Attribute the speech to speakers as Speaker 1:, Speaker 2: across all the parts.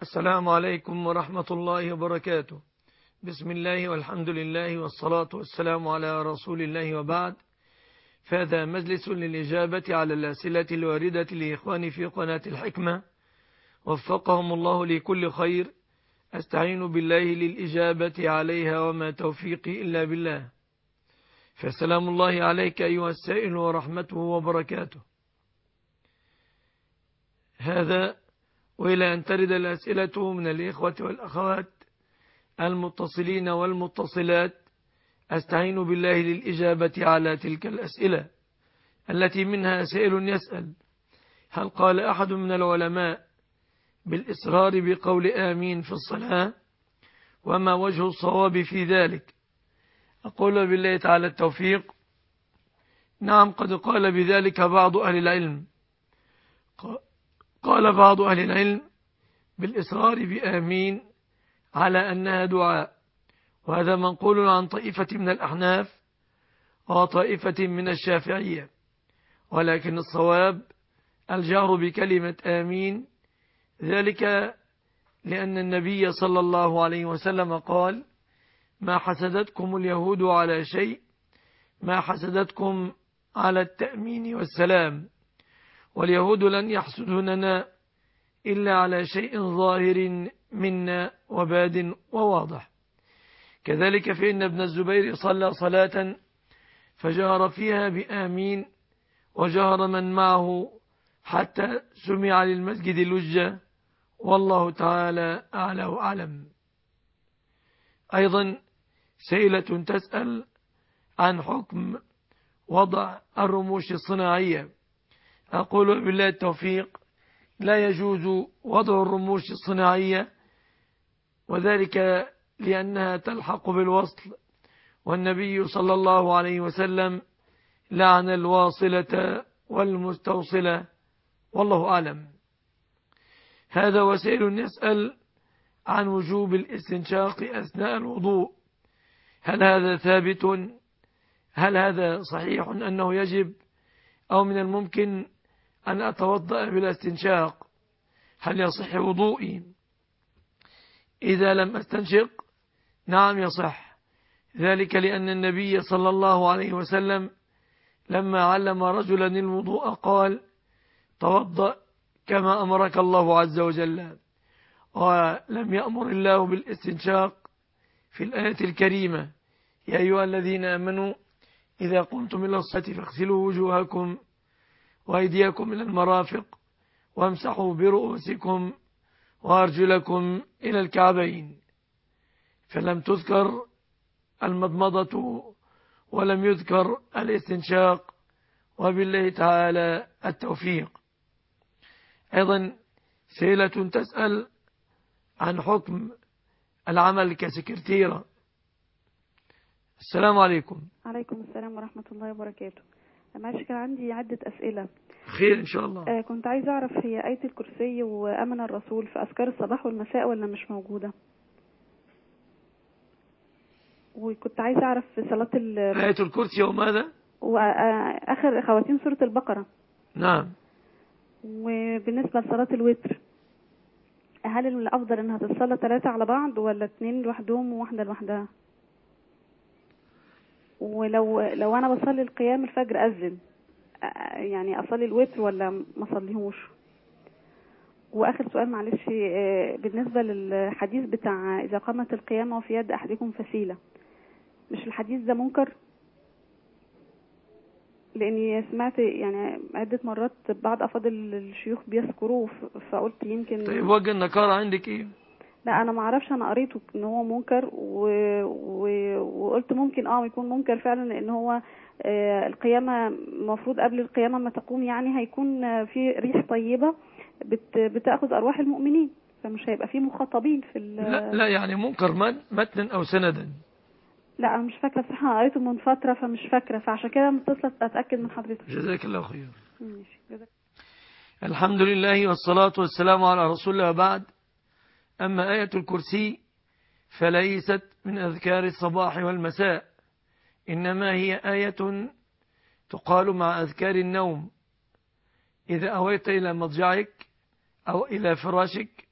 Speaker 1: السلام عليكم ورحمة الله وبركاته. بسم الله والحمد لله والصلاة والسلام على رسول الله وبعد. فهذا مجلس للإجابة على الأسئلة الواردة لإخواني في قناة الحكمة، وفقهم الله لكل خير. أستعين بالله للإجابة عليها وما توفيقي إلا بالله. فسلام الله عليك أيها السائل ورحمته وبركاته. هذا وإلى أن ترد الأسئلة من الإخوة والأخوات المتصلين والمتصلات، أستعين بالله للإجابة على تلك الأسئلة التي منها سائل يسأل: هل قال أحد من العلماء بالإصرار بقول آمين في الصلاة؟ وما وجه الصواب في ذلك؟ أقول بالله تعالى التوفيق. نعم، قد قال بذلك بعض أهل العلم. قال بعض أهل العلم بالإصرار بآمين على أنها دعاء، وهذا منقول عن طائفة من الأحناف وطائفة من الشافعية، ولكن الصواب الجهر بكلمة آمين، ذلك لأن النبي صلى الله عليه وسلم قال: ما حسدتكم اليهود على شيء، ما حسدتكم على التأمين والسلام، واليهود لن يحسدوننا إلا على شيء ظاهر منا وباد وواضح. كذلك فإن ابن الزبير صلى صلاة فجهر فيها بآمين، وجهر من معه حتى سمع للمسجد لجة، والله تعالى أعلى وأعلم. أيضا سائلة تسأل عن حكم وضع الرموش الصناعية. أقول بالله التوفيق: لا يجوز وضع الرموش الصناعية، وذلك لأنها تلحق بالوصل، والنبي صلى الله عليه وسلم لعن الواصلة والمستوصلة، والله أعلم. هذا وسائل يسأل عن وجوب الاستنشاق أثناء الوضوء. هل هذا ثابت؟ هل هذا صحيح أنه يجب، أو من الممكن أن أتوضأ بلا استنشاق؟ هل يصح وضوئي إذا لم أستنشق؟ نعم يصح، ذلك لأن النبي صلى الله عليه وسلم لما علم رجلا الوضوء قال: توضأ كما أمرك الله عز وجل. ولم يأمر الله بالاستنشاق في الآية الكريمة: يا أيها الذين آمنوا إذا قمتم إلى الصلاة فاغسلوا وجوهكم وأيديكم إلى المرافق وامسحوا برؤوسكم وأرجلكم إلى الكعبين. فلم تذكر المضمضة ولم يذكر الاستنشاق، وبالله تعالى التوفيق. أيضا سائلة تسأل عن حكم العمل كسكرتيرة. السلام عليكم.
Speaker 2: عليكم السلام ورحمة الله وبركاته. معلش كان عندي عدة أسئلة.
Speaker 1: خير إن شاء الله.
Speaker 2: كنت عايزة أعرف، هي آية الكرسي وأمن الرسول في أذكار الصباح والمساء ولا مش موجودة؟ وكنت عايزة أعرف في صلاة
Speaker 1: آية الكرسي وماذا؟
Speaker 2: وآخر خواتيم سورة البقرة.
Speaker 1: نعم.
Speaker 2: وبالنسبة لصلاة الوتر، هل الأفضل أنها تصلى 3 على بعض ولا 2 لوحدهم وواحدة لوحدها؟ ولو أنا بصلي القيام الفجر أذن، يعني أصلي الوتر ولا ما أصليهوش؟ وآخر سؤال معلش، بالنسبة للحديث بتاع إذا قامت القيامة وفي يد أحدكم فسيلة، مش الحديث ده منكر؟ لأني سمعت يعني عدة مرات بعض أفاضل الشيوخ بيذكروه، فقلت يمكن.
Speaker 1: طيب وجه النكارة عندك إيه؟
Speaker 2: لا أنا ما أعرفش، أنا قريته إن هو منكر وقلت ممكن يكون منكر فعلا، لأن هو القيامة المفروض قبل القيامة ما تقوم يعني هيكون في ريح طيبة بتأخذ أرواح المؤمنين، فمش هيبقى في مخاطبين في
Speaker 1: لا يعني منكر متنا أو سندا.
Speaker 2: لا أنا مش فاكرة بصراحة، قريته من فترة فمش فاكرة، فعشان كده متصلة أتأكد من حضرتك.
Speaker 1: جزاك الله خير.
Speaker 2: ماشي، جزاك.
Speaker 1: الحمد لله والصلاة والسلام على رسول الله وبعد. أما آية الكرسي فليست من أذكار الصباح والمساء، إنما هي آية تقال مع أذكار النوم. إذا أويت إلى مضجعك أو إلى فراشك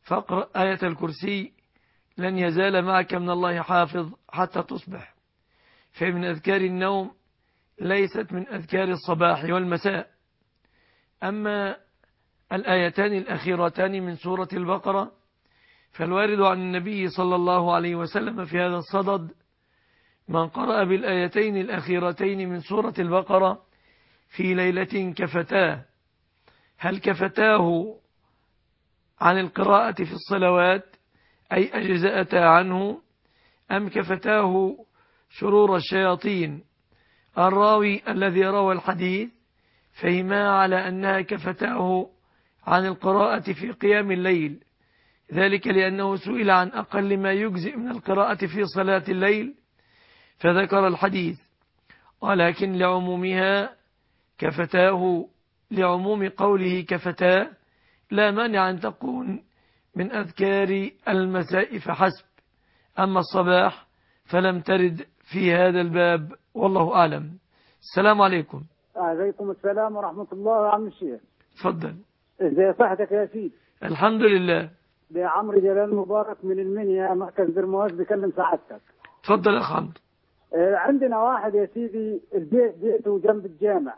Speaker 1: فاقرأ آية الكرسي لن يزال معك من الله حافظ حتى تصبح. فمن أذكار النوم ليست من أذكار الصباح والمساء. أما الآيتان الأخيرتان من سورة البقرة فالوارد عن النبي صلى الله عليه وسلم في هذا الصدد: من قرأ بالآيتين الأخيرتين من سورة البقرة في ليلة كفتاه. هل كفتاه عن القراءة في الصلوات أي أجزأتا عنه، أم كفتاه شرور الشياطين؟ الراوي الذي روى الحديث فهما على أنها كفتاه عن القراءة في قيام الليل، ذلك لأنه سئل عن أقل ما يجزئ من القراءة في صلاة الليل فذكر الحديث، ولكن لعمومها كفتاه، لعموم قوله كفتاه لا مانع أن تكون من أذكار المساء فحسب. أما الصباح فلم ترد في هذا الباب، والله أعلم. السلام عليكم.
Speaker 3: عليكم السلام ورحمة الله يا عم الشيخ.
Speaker 1: تفضل.
Speaker 3: ازي صحتك يا سيدي؟
Speaker 1: الحمد لله.
Speaker 3: ده عمرو جلال مبارك من المنيا، مركز برمواز، بكلم سعادتك.
Speaker 1: تفضل يا أخ عمرو.
Speaker 3: عندنا واحد يا سيدي البيت بيته جنب الجامع،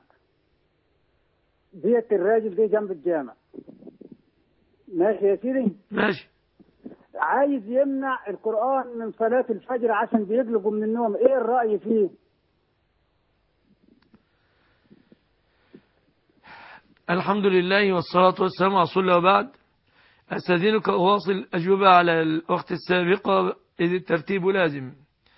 Speaker 3: بيت الراجل دي جنب الجامع، ماشي يا سيدي؟
Speaker 1: ماشي.
Speaker 3: عايز يمنع القرآن من صلاة الفجر عشان بيقلقوا من النوم، ايه الرأي فيه؟
Speaker 1: الحمد لله والصلاة والسلام على رسول الله، وبعد. أستاذنك أواصل الأجوبة على الوقت السابقة إذ الترتيب لازم.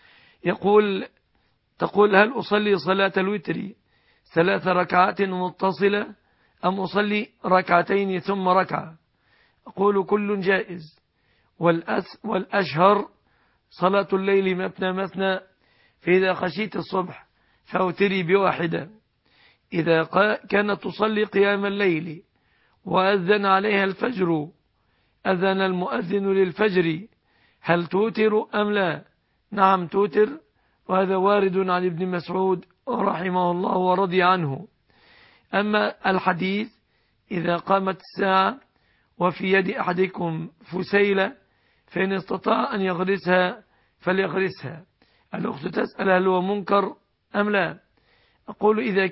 Speaker 1: تقول: هل أصلي صلاة الوتر 3 ركعات متصلة أم أصلي ركعتين ثم ركعة؟ أقول: كل جائز، والأشهر صلاة الليل مثنى مثنى، فإذا خشيت الصبح فأوتري بواحدة. إذا كانت تصلي قيام الليل وأذن عليها الفجر، أذن المؤذن للفجر، هل توتر أم لا؟ نعم توتر، وهذا وارد عن ابن مسعود رحمه الله ورضي عنه. أما الحديث: إذا قامت الساعة وفي يد أحدكم فسيلة فإن استطاع أن يغرسها فليغرسها، الأخت تسأل هل هو منكر أم لا؟ أقول: إذا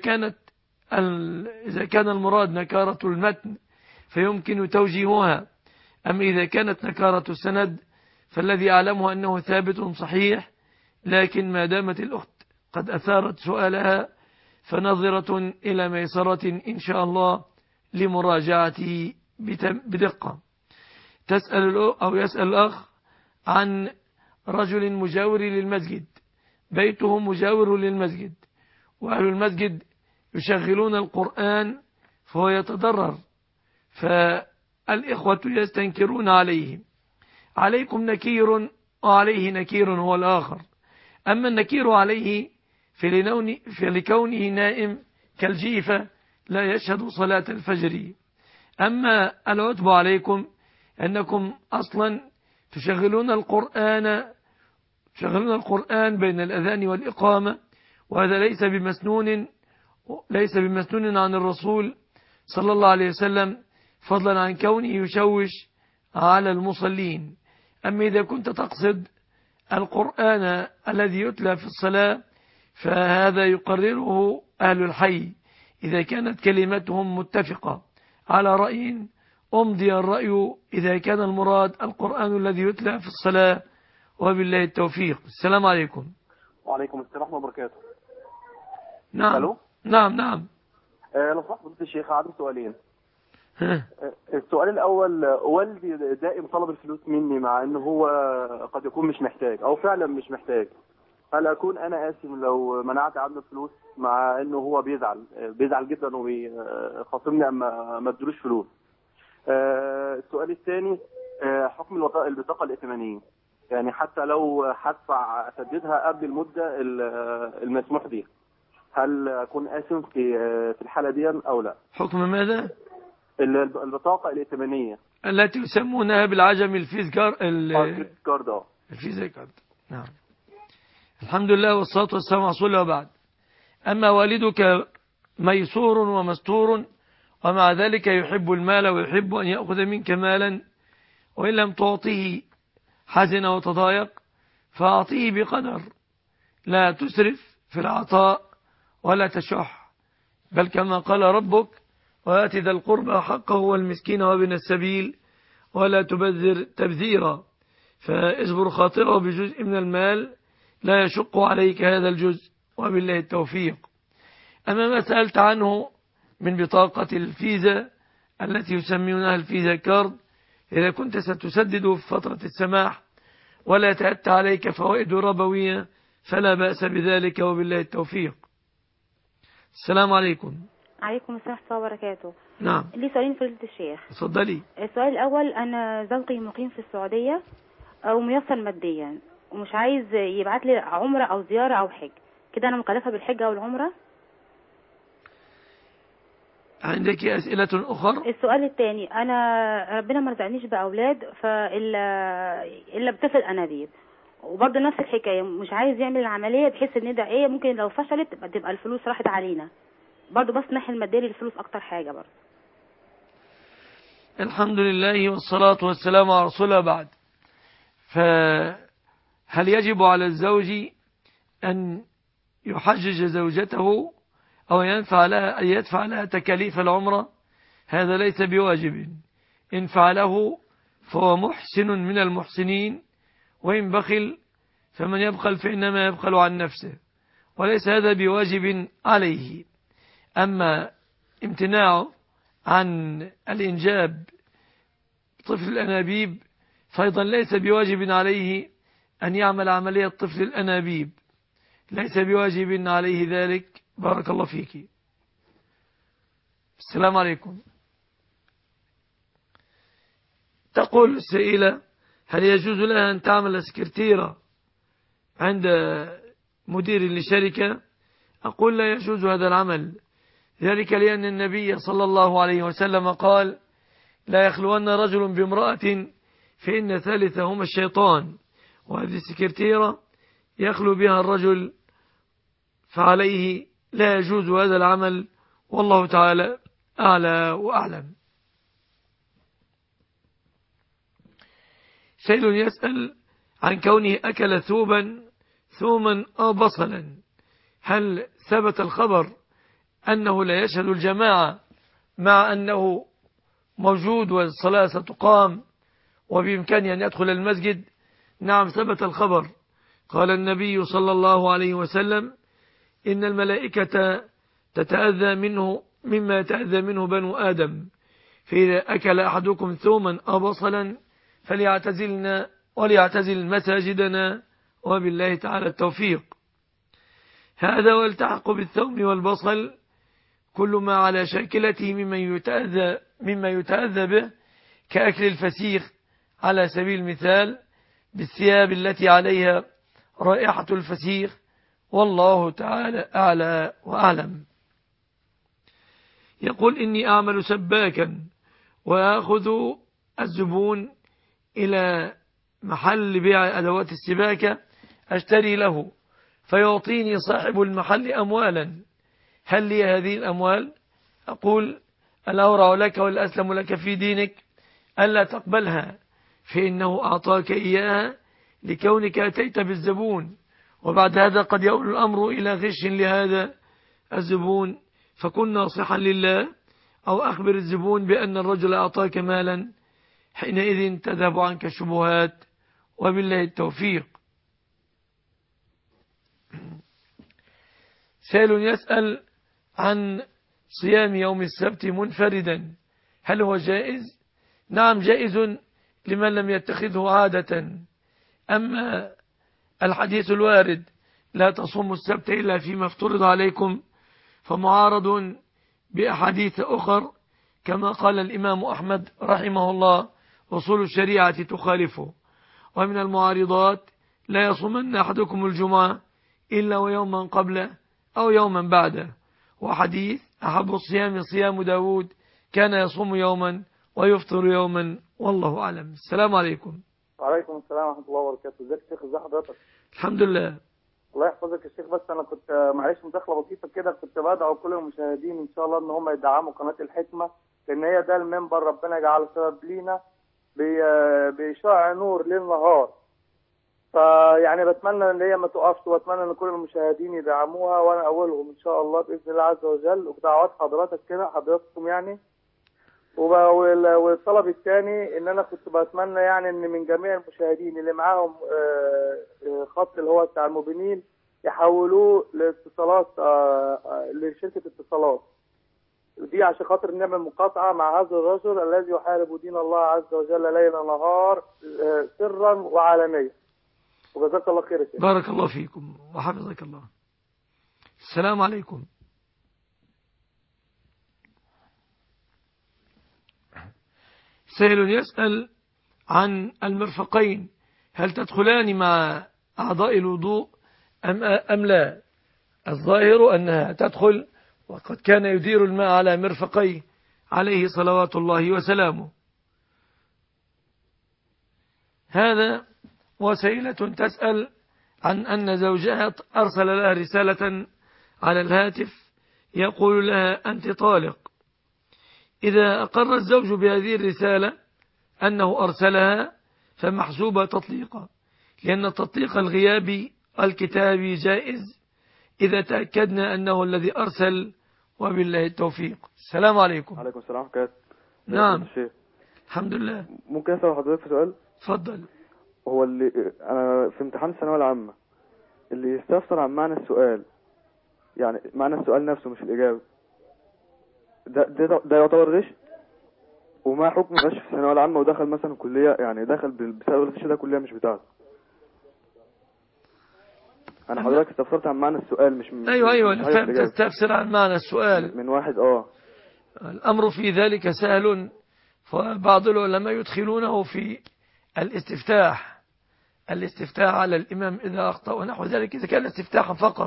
Speaker 1: كان المراد نكارة المتن فيمكن توجيهها، أما إذا كانت نكارة السند فالذي أعلمه أنه ثابت صحيح، لكن ما دامت الأخت قد أثارت سؤالها فنظرة إلى ميسرة إن شاء الله لمراجعته بدقة. يسأل الأخ عن رجل مجاور للمسجد، بيته مجاور للمسجد وأهل المسجد يشغلون القرآن فهو يتضرر، فالإخوة يستنكرون عليه. عليكم نكير وعليه نكير هو الآخر. أما النكير عليه فلكونه نائم كالجيفة لا يشهد صلاة الفجر. أما العتب عليكم أنكم أصلا تشغلون القرآن بين الأذان والإقامة، وهذا ليس بمسنون عن الرسول صلى الله عليه وسلم، فضلا عن كونه يشوش على المصلين. أما إذا كنت تقصد القرآن الذي يتلى في الصلاة فهذا يقرره أهل الحي، إذا كانت كلمتهم متفقة على رأي أمضي الرأي، إذا كان المراد القرآن الذي يتلى في الصلاة، وبالله التوفيق. السلام عليكم.
Speaker 4: وعليكم السلام ورحمة الله وبركاته.
Speaker 1: نعم.
Speaker 4: ألو؟
Speaker 1: نعم.
Speaker 4: لو سمحت فضيلة الشيخ، عندي سؤالين. السؤال الأول: والدي دائم طلب الفلوس مني مع أنه هو قد يكون مش محتاج أو فعلا مش محتاج، هل أكون أنا آثم لو منعت عنه الفلوس مع أنه هو بيزعل جدا وبيخاصمني أما ما ادلوش فلوس؟ السؤال الثاني: حكم البطاقة الائتمانية، يعني حتى لو هدفع أسددها قبل المدة المسموح بها، هل أكون آثم في الحالة دي أو لا؟
Speaker 1: حكم ماذا؟
Speaker 4: البطاقة الائتمانية
Speaker 1: التي يسمونها بالعجم الفيز كارد. الفيز كارد. نعم. الحمد لله والصلاة والسلام على رسول الله، وبعد. أما والدك ميسور ومستور، ومع ذلك يحب المال ويحب أن يأخذ منك مالا، وإن لم تعطيه حزن وتضايق، فأعطيه بقدر، لا تسرف في العطاء ولا تشح، بل كما قال ربك وآت ذا القربى حقه والمسكين وابن السبيل ولا تبذر تبذيرا. فاصبر خاطره بجزء من المال لا يشق عليك هذا الجزء، وبالله التوفيق. أما ما سألت عنه من بطاقة الفيزا التي يسمونها الفيزا كارد، إذا كنت ستسدد في فترة السماح ولا يتأتى عليك فوائد ربوية فلا بأس بذلك، وبالله التوفيق. السلام عليكم.
Speaker 5: عليكم السلام ورحمة الله وبركاته.
Speaker 1: نعم.
Speaker 5: لي سؤالين فضيلة الشيخ.
Speaker 1: اتفضلي.
Speaker 5: السؤال الأول، أنا زوجي مقيم في السعودية أو ميسر ماديا ومش عايز يبعت لي عمرة أو زيارة أو حج، كده أنا مكلفة بالحج أو العمرة؟
Speaker 1: عندك أسئلة أخرى؟
Speaker 5: السؤال الثاني، أنا ربنا ما رزقنيش بأولاد إلا بطفل أنابيب، وبرضه نفس الحكاية، مش عايز يعمل العملية بحيث إن ده إيه ممكن لو فشلت تبقى الفلوس راحت علينا، برضه بس ناحية المادية للفلوس أكتر حاجة برضه.
Speaker 1: الحمد لله والصلاة والسلام على رسول الله. بعد، فهل يجب على الزوج أن يحجج زوجته أو يدفع لها تكاليف العمرة؟ هذا ليس بواجب، إن فعله فهو محسن من المحسنين، وإن بخل فمن يبخل فإنما يبخل عن نفسه، وليس هذا بواجب عليه. أما امتناعه عن الإنجاب طفل الأنابيب فأيضا ليس بواجب عليه أن يعمل عملية طفل الأنابيب، ليس بواجب عليه ذلك. بارك الله فيك. السلام عليكم. تقول السائلة: هل يجوز لها أن تعمل سكرتيرة عند مدير لشركة؟ أقول: لا يجوز هذا العمل، ذلك لأن النبي صلى الله عليه وسلم قال: لا يخلون رجل بامرأة فإن ثالثهما الشيطان، وهذه السكرتيرة يخلو بها الرجل، فعليه لا يجوز هذا العمل، والله تعالى أعلى وأعلم. سائل يسأل عن كونه أكل ثوما أو بصلا، هل ثبت الخبر أنه لا يشهد الجماعة مع أنه موجود والصلاة ستقام وبإمكانه أن يدخل المسجد؟ نعم ثبت الخبر، قال النبي صلى الله عليه وسلم: إن الملائكة تتأذى منه مما يتأذى منه بنو آدم، فإذا أكل أحدكم ثوما أو بصلا فليعتزلنا وليعتزل مساجدنا، وبالله تعالى التوفيق. هذا والتحق بالثوم والبصل كل ما على شاكلته مما يتأذى به، كأكل الفسيخ على سبيل المثال بالثياب التي عليها رائحة الفسيخ، والله تعالى أعلى وأعلم. يقول: إني أعمل سباكا وأخذ الزبون إلى محل بيع أدوات السباكة أشتري له، فيعطيني صاحب المحل أموالا، هل لي هذه الأموال؟ أقول: الأورع لك والأسلم لك في دينك ألا تقبلها، فإنه أعطاك إياها لكونك أتيت بالزبون، وبعد هذا قد يؤول الأمر إلى غش لهذا الزبون، فكن ناصحا لله، أو أخبر الزبون بأن الرجل أعطاك مالا، حينئذ تذهب عنك الشبهات، وبالله التوفيق. سائل يسأل عن صيام يوم السبت منفردا، هل هو جائز؟ نعم جائز لمن لم يتخذه عادة. أما الحديث الوارد لا تصوموا السبت إلا فيما افترض عليكم فمعارض بأحاديث أخر، كما قال الإمام أحمد رحمه الله: وصول الشريعة تخالفه. ومن المعارضات: لا يصومن أحدكم الجمعة إلا ويوما قبله أو يوما بعده. وحديث: أحب الصيام صيام داود كان يصوم يوما ويفطر يوما، والله أعلم. السلام عليكم.
Speaker 6: وعليكم السلام ورحمة الله وبركاته. ازيك يا شيخ؟ ازي حضرتك؟
Speaker 1: الحمد لله.
Speaker 6: الله يحفظك يا شيخ. بس أنا كنت معلش مداخلة بسيطة كده، كنت بدعو كل المشاهدين إن شاء الله إن هم يدعموا قناة الحكمة، لأن هي ده المنبر ربنا يجعله سبب لينا بيشع نور ليل نهار. فيعني بتمنى ان هي ما تقفش، واتمنى ان كل المشاهدين يدعموها، وانا اولهم ان شاء الله باذن الله عز وجل، وبدعوات حضراتكم يعني. والطلب الثاني ان انا كنت بتمنى يعني ان من جميع المشاهدين اللي معاهم خط اللي هو بتاع الموبينيل يحولوه لاتصالات، لشركه اتصالات دي، عشان خاطر نعمل مقاطعه مع هذا الرجل الذي يحارب دين الله عز وجل ليل نهار سرا وعلانيا. وجزاك الله خير يا شيخ.
Speaker 1: بارك الله فيكم وحفظك الله. السلام عليكم. سائل يسأل عن المرفقين، هل تدخلان مع أعضاء الوضوء أم لا؟ الظاهر أنها تدخل، وقد كان يدير الماء على مرفقيه عليه صلوات الله وسلامه. هذا وسائلة تسأل عن أن زوجها أرسل لها رسالة على الهاتف يقول لها أنت طالق. إذا أقر الزوج بهذه الرسالة أنه أرسلها فمحسوبة تطليقا، لأن التطليق الغيابي الكتابي جائز إذا تأكدنا أنه الذي أرسل، وبالله التوفيق. السلام عليكم.
Speaker 7: عليكم السلام كات.
Speaker 1: نعم الحمد لله.
Speaker 7: ممكن أسأل حضرتك في سؤال؟
Speaker 1: تفضل.
Speaker 7: هو اللي أنا في امتحان الثانوية العامة اللي يستفسر عن معنى السؤال، يعني معنى السؤال نفسه مش الإجابة، ده يعتبر غش؟ وما حكم غش في الثانوية العامة ودخل مثلا كلية، يعني دخل بسبب الغش ده كلية مش بتاعته؟ أنا حضرتك استفسرت عن معنى السؤال مش
Speaker 1: أيوة فهمت. تستفسر عن معنى السؤال
Speaker 7: من واحد
Speaker 1: الأمر في ذلك سهل، فبعض العلماء يدخلونه في الاستفتاح على الإمام إذا أخطأ ونحو ذلك، إذا كان استفتاحا فقط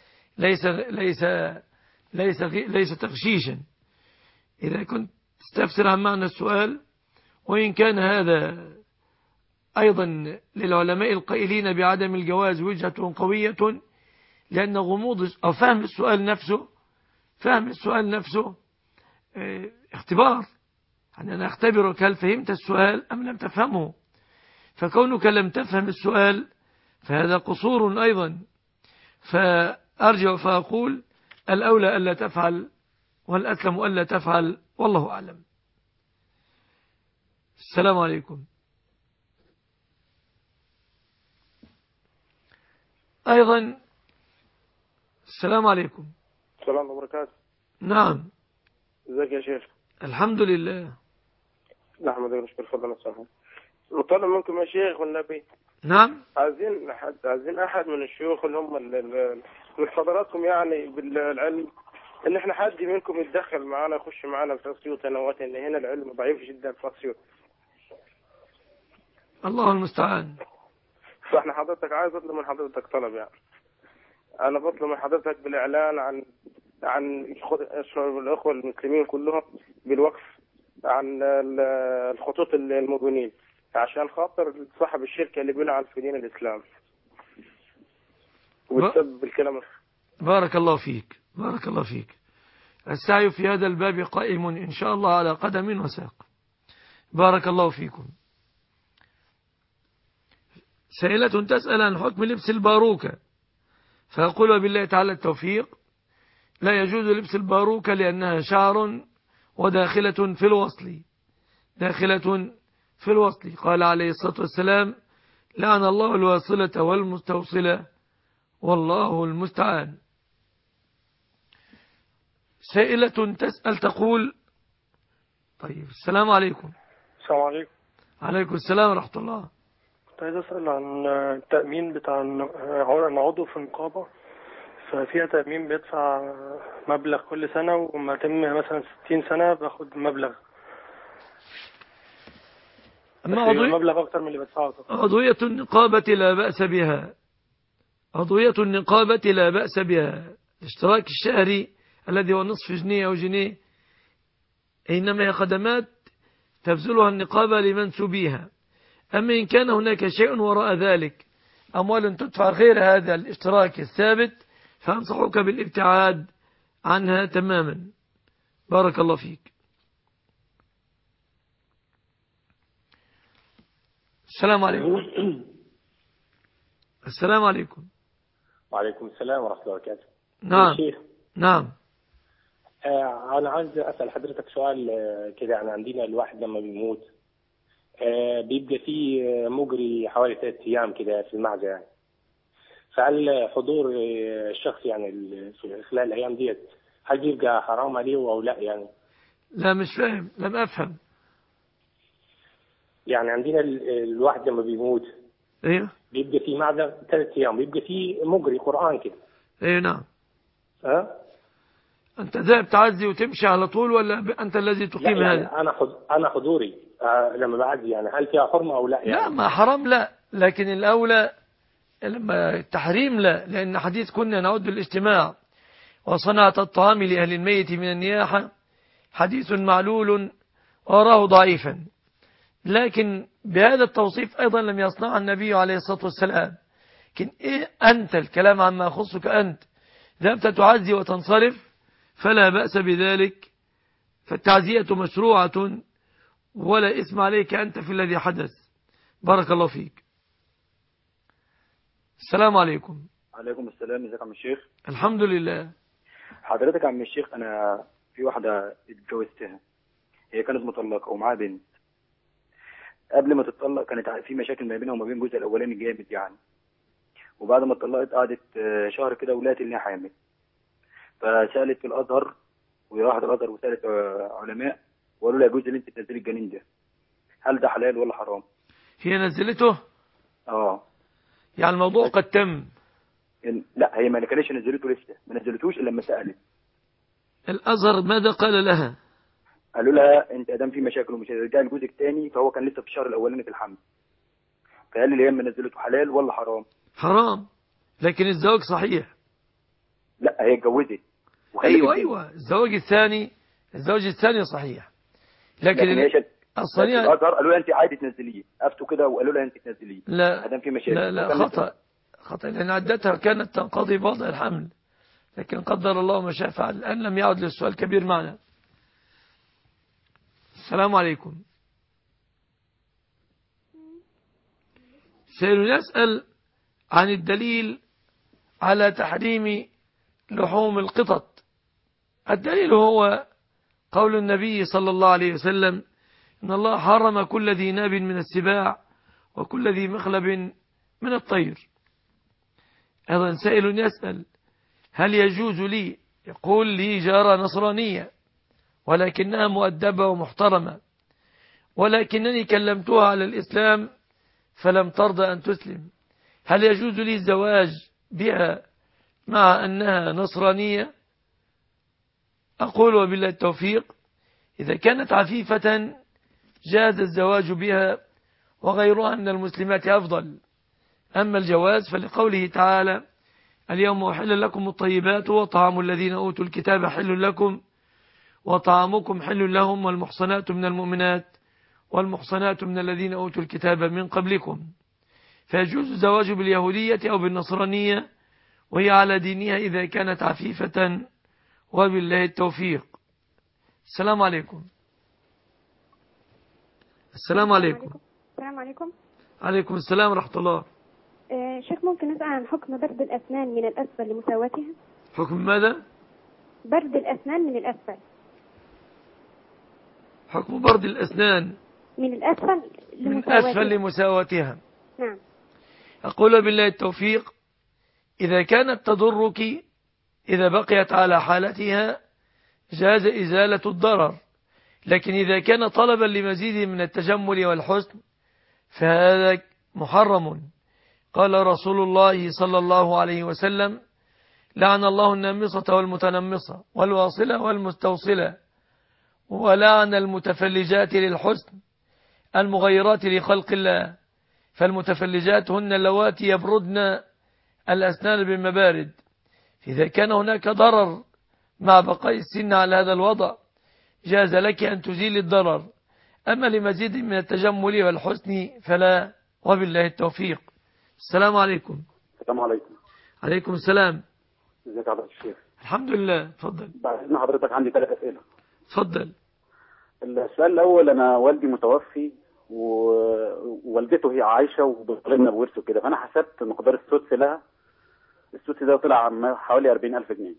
Speaker 1: ليس تغشيشا. إذا كنت تستفسر عن معنى السؤال، وإن كان هذا أيضا للعلماء القائلين بعدم الجواز وجهة قوية، لأن غموض أو فهم السؤال نفسه اختبار، يعني أنا أختبرك هل فهمت السؤال أم لم تفهمه، فكونك لم تفهم السؤال فهذا قصور أيضا. فأرجع فأقول الأولى ألا تفعل والأسلم ألا تفعل، والله أعلم. السلام عليكم. أيضا السلام عليكم.
Speaker 8: السلام وبركاته.
Speaker 1: نعم.
Speaker 8: ازيك يا شيخ؟
Speaker 1: الحمد لله.
Speaker 8: نحمد ونشكر فضل وسهلا. نطلب منكم يا شيخ والنبي.
Speaker 1: نعم.
Speaker 8: عايزين أحد من الشيوخ اللي هم من حضراتكم يعني بالعلم، ان احنا حد منكم يتدخل معنا يخش معنا في اسيوط، انا وقت ان هنا العلم ضعيف جدا في اسيوط.
Speaker 1: الله المستعان.
Speaker 8: فاحنا حضرتك عايز اطلب من حضرتك طلب، يعني انا بطلب من حضرتك بالاعلان عن الاخوه المسلمين كلهم بالوقف عن الخطوط المبينين، عشان خاطر صاحب الشركه اللي بيلعن في دين الاسلام وتسبب الكلام.
Speaker 1: بارك الله فيك. بارك الله فيك. السعي في هذا الباب قائم إن شاء الله على قدم وساق. بارك الله فيكم. سائلة تسأل عن حكم لبس الباروكة، فأقول بالله تعالى التوفيق، لا يجوز لبس الباروكة لأنها شعر وداخلة في الوصل. قال عليه الصلاة والسلام لعن الله الواصلة والمستوصلة والله المستعان. سائلة تسأل تقول طيب السلام عليكم.
Speaker 9: السلام عليكم.
Speaker 1: عليكم السلام ورحمة الله.
Speaker 9: كنت عايز أسأل عن التأمين بتاع أنا عضو في نقابة، ففيها تأمين بيدفع مبلغ كل سنة، وما تم مثلا 60 سنة باخد مبلغ، مبلغ أكتر من اللي بدفعه.
Speaker 1: عضوية النقابة لا بأس بها. عضوية النقابة لا بأس بها. الاشتراك الشهري الذي هو نصف جنيه أو جنيه، إنما هي خدمات تبذلها النقابة لمنسوبيها. أما إن كان هناك شيء وراء ذلك، أموال تدفع غير هذا الاشتراك الثابت، فأنصحك بالابتعاد عنها تماما. بارك الله فيك. السلام عليكم. السلام عليكم.
Speaker 10: وعليكم السلام ورحمة الله وبركاته.
Speaker 1: نعم.
Speaker 10: شيخ.
Speaker 1: نعم.
Speaker 10: أنا عايز أسأل حضرتك سؤال كده. يعني عندنا الواحد لما بيموت بيبقى فيه مجري حوالي 3 أيام كده في المعزة يعني. فهل حضور الشخص يعني في خلال الأيام ديت هل بيبقى حرام عليه أو لا يعني؟
Speaker 1: لا مش فاهم، لم أفهم.
Speaker 10: يعني عندنا الواحد لما بيموت
Speaker 1: ايوه
Speaker 10: بيبقى فيه معزة 3 أيام، بيبقى فيه مجري قرآن كده.
Speaker 1: ايوه نعم.
Speaker 10: ها؟
Speaker 1: أنت ذاهب تعزي وتمشي على طول ولا أنت الذي تقيم
Speaker 10: لا يعني
Speaker 1: هذا؟
Speaker 10: أنا حضوري لما بعزي يعني هل فيها حرمة أو لا يعني؟
Speaker 1: لا ما حرام لا، لكن الأولى لما التحريم لا، لأن حديث كنا نعود بالاجتماع وصنعة الطعام لأهل الميت من النياحة حديث معلول وراه ضعيفا، لكن بهذا التوصيف أيضا لم يصنع النبي عليه الصلاة والسلام. لكن إيه أنت الكلام عما يخصك أنت ذهبت تعزي وتنصرف فلا بأس بذلك، فالتعزية مشروعة ولا اسم عليك أنت في الذي حدث. بارك الله فيك. السلام عليكم.
Speaker 11: عليكم السلام. ازيك يا عم الشيخ؟
Speaker 1: الحمد لله.
Speaker 11: حضرتك يا عم الشيخ، انا في واحده اتجوزتها، هي كانت مطلقه ومعاها بنت. قبل ما تتطلق كانت في مشاكل ما بينها وما بين جوزها الاولاني جامد يعني، وبعد ما اتطلقت قعدت شهر كده ولقت انها حامل، فسالت في الازهر وراحت الازهر وسالت علماء وقالوا لها يجوز ان انت تنزلي الجنين ده، هل ده حلال ولا حرام؟
Speaker 1: هي نزلته؟ يعني الموضوع قد تم.
Speaker 11: لا هي ما كانتش نزلته لسه، ما نزلتوش الا لما سالت.
Speaker 1: الازهر ماذا قال لها؟
Speaker 11: قالوا لها انت ادام في مشاكل ومش هترجع لجوزك تاني، فهو كان لسه في الشهر الاولاني في الحمل، فقال لي هي ما نزلته حلال ولا حرام؟
Speaker 1: حرام، لكن الزواج صحيح.
Speaker 11: لا هي اتجوزت.
Speaker 1: ايوه الزواج الثاني صحيح، لكن
Speaker 11: هي
Speaker 1: الصنيع
Speaker 11: الازهر قالوا لها انت عادي تنزليه، افتوا كده وقالوا لها انت تنزليه
Speaker 1: لا
Speaker 11: ادام في مشاكل.
Speaker 1: لا خطأ لان عدتها كانت تنقضي بوضع الحمل، لكن قدر الله ما شاء فعل. الآن لم يعد للسؤال كبير معنا. السلام عليكم. سنسأل عن الدليل على تحريم لحوم القطط. الدليل هو قول النبي صلى الله عليه وسلم إن الله حرم كل ذي ناب من السباع وكل ذي مخلب من الطير. أيضا سائل يسأل هل يجوز لي، يقول لي جارة نصرانية ولكنها مؤدبة ومحترمة، ولكنني كلمتها على الإسلام فلم ترضى أن تسلم، هل يجوز لي الزواج بها مع أنها نصرانية؟ أقول وبالله التوفيق، إذا كانت عفيفة جاز الزواج بها وغيرها من المسلمات أفضل. أما الجواز فلقوله تعالى اليوم أحل لكم الطيبات وطعام الذين أوتوا الكتاب حل لكم وطعامكم حل لهم والمحصنات من المؤمنات والمحصنات من الذين أوتوا الكتاب من قبلكم. فيجوز الزواج باليهودية أو بالنصرانية وهي على دينها إذا كانت عفيفة، وبالله التوفيق. السلام عليكم. السلام عليكم.
Speaker 12: السلام عليكم.
Speaker 1: عليكم السلام ورحمة الله.
Speaker 12: شيخ ممكن نسأل عن حكم برد الأسنان من الأسفل لمساواتها؟
Speaker 1: حكم ماذا؟
Speaker 12: برد الأسنان من الأسفل.
Speaker 1: حكم برد الأسنان
Speaker 12: من الأسفل
Speaker 1: لمساواتها.
Speaker 12: نعم.
Speaker 1: أقول بالله التوفيق، إذا كانت تضرك إذا بقيت على حالتها جاز إزالة الضرر، لكن إذا كان طلبا لمزيد من التجمل والحسن فهذا محرم. قال رسول الله صلى الله عليه وسلم لعن الله النامصة والمتنمصة والواصلة والمستوصلة، ولعن المتفلجات للحسن المغيرات لخلق الله، فالمتفلجات هن اللواتي يبردن الأسنان بالمبارد. إذا كان هناك ضرر مع بقاء السن على هذا الوضع جاز لك أن تزيل الضرر، أما لمزيد من التجمل والحسن فلا، وبالله التوفيق. السلام عليكم.
Speaker 11: السلام عليكم.
Speaker 1: عليكم السلام.
Speaker 11: ازيك يا حضرتك الشيخ؟
Speaker 1: الحمد لله. تفضل.
Speaker 11: بعد إذن حضرتك عندي 3 أسئلة.
Speaker 1: تفضل.
Speaker 11: السؤال الأول، أنا والدي متوفي
Speaker 13: ووالدته هي عايشه وبتغنى بورثه كده، فانا حسبت مقدار السدس لها. السدس ده طلع حوالي 40,000 جنيه.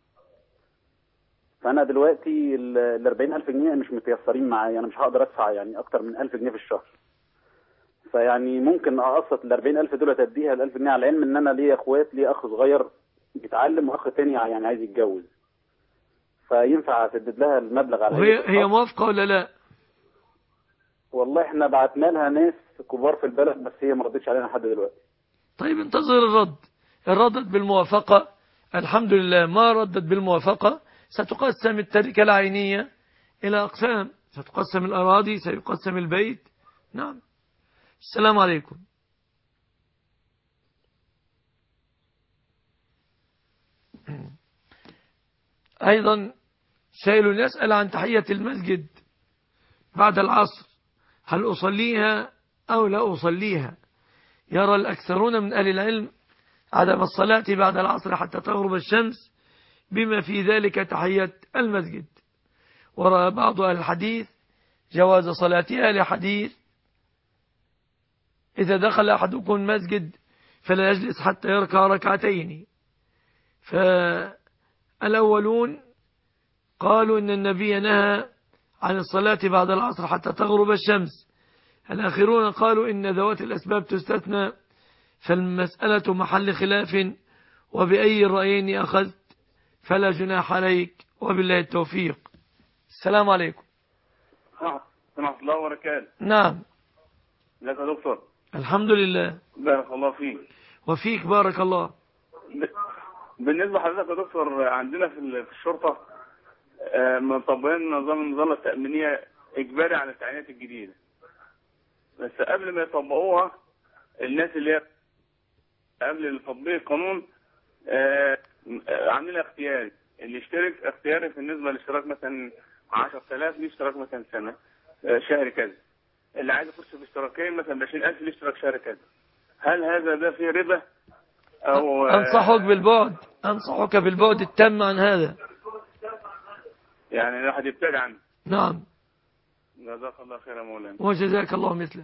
Speaker 13: فانا دلوقتي ال 40,000 جنيه مش متيسرين معايا، انا مش هقدر ادفع يعني اكتر من 1000 جنيه في الشهر. فيعني ممكن اقسط ال 40,000 دول اديها ال 1000 جنيه، على العلم ان انا ليا اخوات، ليا اخ صغير بيتعلم واخ تاني يعني عايز يتجوز، فينفع اسدد لها المبلغ على
Speaker 1: وهي موافقة ولا لا؟
Speaker 13: والله احنا بعتنا لها ناس كبار في البلد بس هي ما ردتش علينا لحد دلوقتي.
Speaker 1: طيب انتظر الرد. إن ردت بالموافقة الحمد لله، ما ردت بالموافقة ستقسم التركة العينية إلى أقسام، ستقسم الأراضي، سيقسم البيت. نعم. السلام عليكم. أيضا سائل يسأل عن تحية المسجد بعد العصر، هل أصليها أو لا أصليها؟ يرى الأكثرون من أهل العلم عدم الصلاة بعد العصر حتى تغرب الشمس، بما في ذلك تحية المسجد. ورأى بعض أهل الحديث جواز صلاتها لحديث إذا دخل أحدكم المسجد فلا يجلس حتى يركع ركعتين. فالأولون قالوا إن النبي نهى عن الصلاة بعد العصر حتى تغرب الشمس. الآخرون قالوا إن ذوات الأسباب تستثنى، فالمسألة محل خلاف، وبأي الرأيين أخذت فلا جناح عليك، وبالله التوفيق. السلام عليكم.
Speaker 14: ورحمة الله وبركاته.
Speaker 1: نعم.
Speaker 14: ازيك يا دكتور؟
Speaker 1: الحمد لله.
Speaker 14: بارك الله فيك.
Speaker 1: وفيك بارك الله.
Speaker 14: بالنسبة لحضرتك يا دكتور، عندنا في الشرطة مطبقين نظام التأمينية إجباري على التعيينات الجديدة، بس قبل ما يطبقوها الناس اللي هي قبل تطبيق القانون عاملين اختياري، اللي يشترك اختياري بالنسبة للاشتراك مثلا 10,000 ليه اشتراك مثلا سنة شهر كذا، اللي عايز يخش في اشتراكين مثلا 20,000 ليه اشتراك شهر كذا. هل هذا ده فيه ربا أو
Speaker 1: أنصحك بالبعد التام عن هذا،
Speaker 14: يعني الواحد يبتعد عنه؟
Speaker 1: نعم.
Speaker 14: جزاك الله خير يا مولانا.
Speaker 1: وجزاك الله مثله.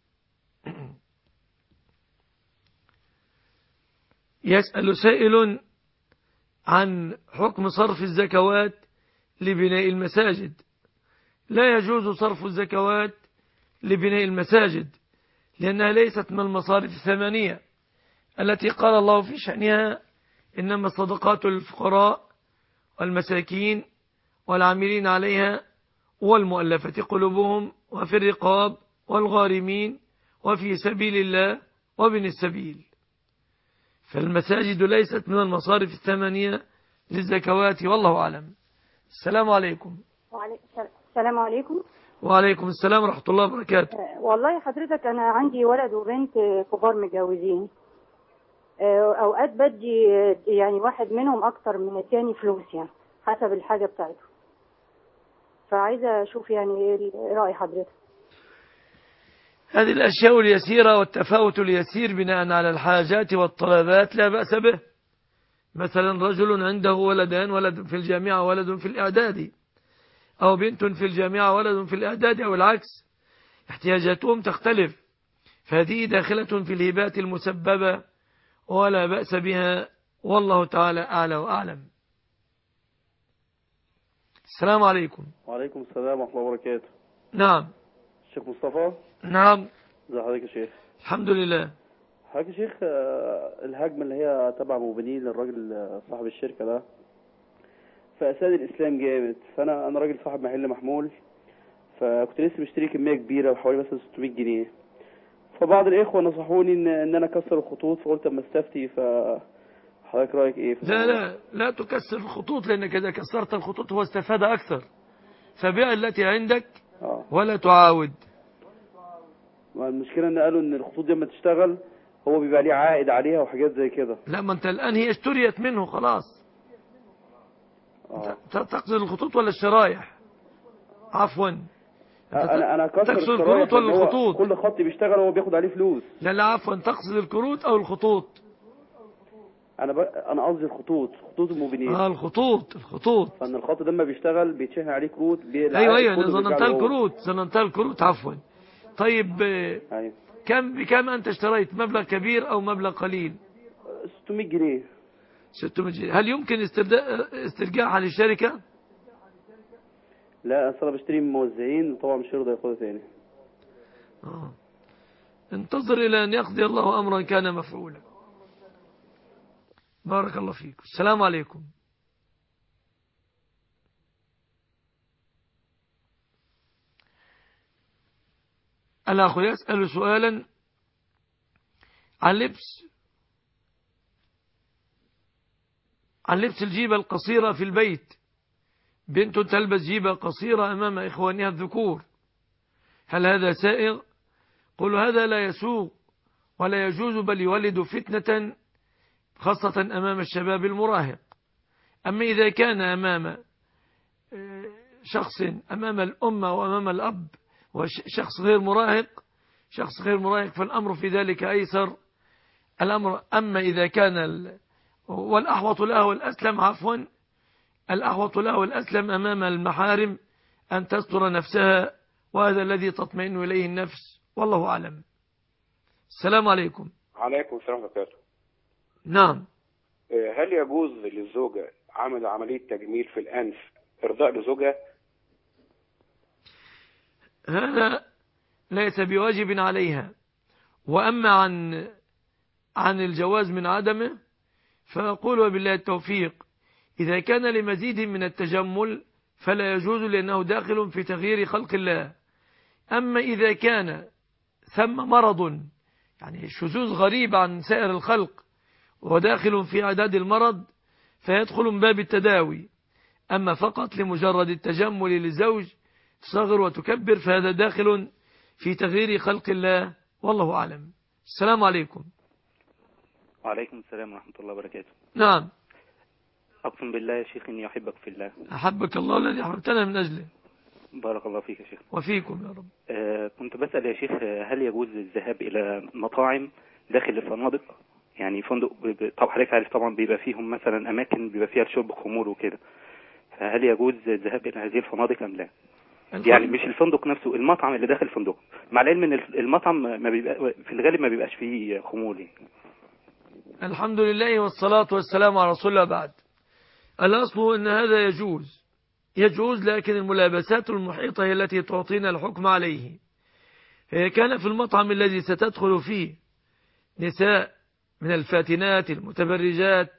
Speaker 1: يسأل سائل عن حكم صرف الزكوات لبناء المساجد. لا يجوز صرف الزكوات لبناء المساجد، لأنها ليست من المصارف الثمانية التي قال الله في شأنها إنما الصدقات للفقراء والمساكين والعاملين عليها والمؤلفة قلوبهم وفي الرقاب والغارمين وفي سبيل الله وابن السبيل. فالمساجد ليست من المصارف الثمانية للزكوات، والله أعلم. السلام عليكم.
Speaker 15: السلام عليكم.
Speaker 1: وعليكم السلام ورحمة الله وبركاته.
Speaker 15: والله حضرتك أنا عندي ولد وبنت كبار متجوزين، أوقات بدي يعني واحد منهم أكتر من الثاني فلوس، يعني حسب الحاجة بتاعته، فعايزة أشوف يعني إيه رأي حضرتك.
Speaker 1: هذه الأشياء اليسيرة والتفاوت اليسير بناء على الحاجات والطلبات لا بأس به. مثلا رجل عنده ولدان، ولد في الجامعة ولد في الإعدادي، أو بنت في الجامعة ولد في الإعدادي، أو العكس، احتياجاتهم تختلف، فهذه داخلة في الهبات المسببة ولا بأس بها، والله تعالى أعلى وأعلم. السلام عليكم.
Speaker 16: وعليكم السلام ورحمة الله وبركاته.
Speaker 1: نعم.
Speaker 16: الشيخ مصطفى.
Speaker 1: نعم.
Speaker 16: ازي حضرتك يا شيخ؟
Speaker 1: الحمد لله.
Speaker 16: حضرتك يا شيخ، الهجمة اللي هي تبع موبينيل للراجل صاحب الشركة ده فأساد الإسلام جامد، فأنا راجل صاحب محل محمول، فكنت لسه مشتري كمية كبيرة بحوالي مثلا 600 جنيه، فبعض الإخوة نصحوني إن أنا أكسر الخطوط، فقلت أما استفتي، فحضرتك رأيك إيه؟
Speaker 1: لا تكسر الخطوط، لأنك إذا كسرت الخطوط هو استفاد أكثر، فبيع التي عندك ولا تعاود.
Speaker 16: المشكلة إن قالوا إن الخطوط دي لما تشتغل هو بيبقى ليه عائد عليها وحاجات زي كده.
Speaker 1: لا، ما أنت الآن هي اشتريت منه خلاص. تقصد الخطوط ولا الشرايح؟ عفوا،
Speaker 16: انا
Speaker 1: تقصد الكروت ولا الخطوط؟
Speaker 16: كل خط بيشتغل هو بياخد عليه فلوس.
Speaker 1: لا عفوا، تقصد الكروت او الخطوط؟
Speaker 16: انا قصدي الخطوط الموبينيل.
Speaker 1: الخطوط.
Speaker 16: فان الخط ده لما بيشتغل بيتشحن عليه كروت.
Speaker 1: ايوه ظننتها الكروت عفوا. طيب
Speaker 16: أيوة.
Speaker 1: بكم أنت اشتريت؟ مبلغ كبير أو مبلغ قليل؟
Speaker 16: 600 جنيه.
Speaker 1: 600 جنيه. هل يمكن استرجاعها للشركة؟
Speaker 16: لا أصلا بشتري من موزعين وطبعا مش هيرضى ياخدها تاني.
Speaker 1: انتظر إلى أن يقضي الله أمرا كان مفعولا. بارك الله فيك. السلام عليكم. الأخ يسأل سؤالا عن لبس الجيبة القصيرة في البيت. بنت تلبس جيبة قصيرة أمام إخوانها الذكور، هل هذا سائغ؟ قل هذا لا يسوغ ولا يجوز، بل يولد فتنة خاصة أمام الشباب المراهق. أما إذا كان أمام شخص، أمام الأمة وأمام الأب وشخص غير مراهق فالأمر في ذلك أيسر الأمر. أما إذا كان والأحوط له والأسلم الأحوط له والأسلم أمام المحارم أن تستر نفسها، وهذا الذي تطمئن إليه النفس، والله أعلم. السلام عليكم.
Speaker 17: عليكم السلام ورحمة الله.
Speaker 1: نعم.
Speaker 17: هل يجوز للزوجة عمل عملية تجميل في الأنف إرضاء لزوجها؟
Speaker 1: هذا ليس بواجب عليها. وأما عن الجواز من عدمه فأقول وبالله التوفيق، إذا كان لمزيد من التجمل فلا يجوز، لأنه داخل في تغيير خلق الله. أما إذا كان ثم مرض، يعني شذوذ غريب عن سائر الخلق وداخل في عداد المرض، فيدخل من باب التداوي. أما فقط لمجرد التجمل للزوج تصغر وتكبر فهذا داخل في تغيير خلق الله، والله أعلم. السلام عليكم.
Speaker 18: وعليكم السلام ورحمة الله وبركاته.
Speaker 1: نعم.
Speaker 18: أقسم بالله يا شيخ إني أحبك في الله.
Speaker 1: أحبك الله الذي أحببتنا من أجله.
Speaker 18: بارك الله فيك يا شيخ.
Speaker 1: وفيكم يا رب.
Speaker 18: كنت بسأل يا شيخ، هل يجوز الذهاب إلى مطاعم داخل الفنادق؟ يعني فندق طبعا حضرتك عارف طبعا بيبقى فيهم مثلا أماكن بيبقى فيها شرب خمور وكده، فهل يجوز الذهاب إلى هذه الفنادق أم لا؟ يعني مش الفندق نفسه، المطعم اللي داخل الفندق، مع العلم ان المطعم ما بيبقى في الغالب ما بيبقاش فيه خمور.
Speaker 1: الحمد لله والصلاة والسلام على رسول الله. بعد الأصل أن هذا يجوز، لكن الملابسات المحيطة هي التي تعطينا الحكم عليه. كان في المطعم الذي ستدخل فيه نساء من الفاتنات المتبرجات،